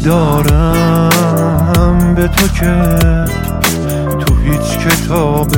دارم به تو که تو هیچ کتاب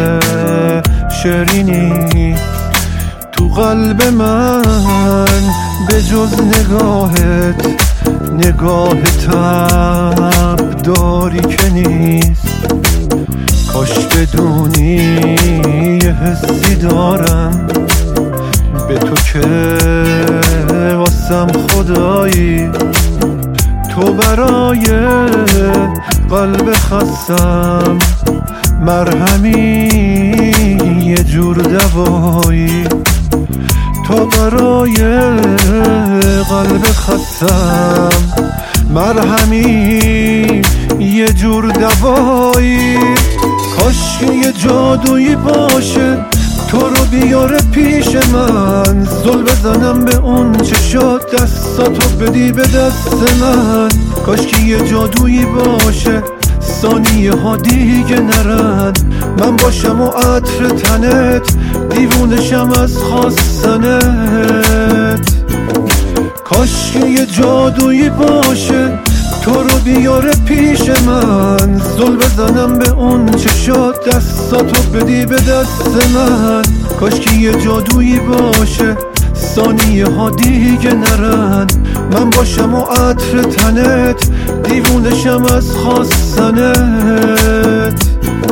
شعری نیست. تو قلب من به جز نگاهت نگاه تب داری که نیست. کاش بدونی یه حسی دارم به تو که واسم خدایی. تو برای قلب خستم مرهمی یه جور دوایی. تو برای قلب خستم مرهمی یه جور دوایی. کاش یه جادویی باشه تو رو بیاره پیش من، زل بزنم به اون چشات دستاتو بدی به دست من. کاش که یه جادویی باشه ثانیه ها دیگه نرن، من باشم و عطر تنت دیوونشم از خواستنت. کاش که یه جادویی باشه تو رو بیاره پیش من، زل بزنم به اون چشات دستاتو بدی به دست من. کاش که یه جادویی باشه ثانیه ها دیگه نرن، من باشم و عطر تنت دیوونشم از خواستنت.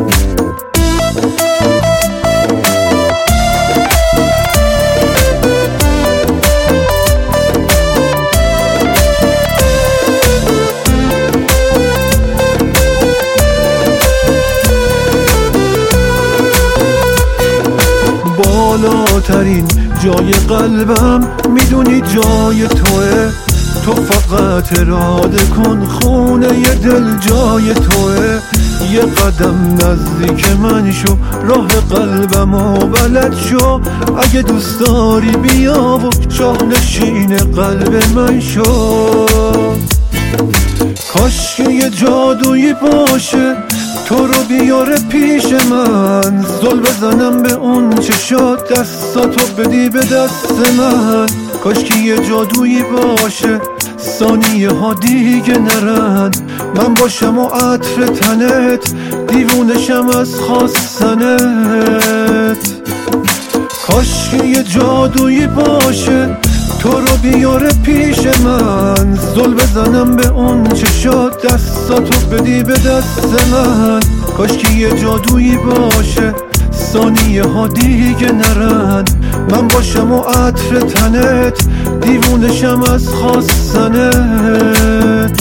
بالاترین جای قلبم میدونی جای توه. تو فقط اراده کن خونه ی دل جای توه. یه قدم نزدیک من شو راه قلبم و بلد شو. اگه دوست داری بیا و شاهنشین قلب من شو. کاش که یه جادویی باشه تو رو بیاره پیش من، زل بزنم به اون چشات دستاتو بدی به دست من. کاش که یه جادویی باشه ثانیه ها دیگه نرن، من باشم و عطر تنت دیوونشم از خواستنت. کاش که یه جادویی باشه تو رو بیاره پیش من، زل بزنم به اون چشات دستاتو بدی به دست من. کاش که یه جادویی باشه ثانیه ها دیگه نرن، من باشم و عطر تنت دیوونشم از خواستنت.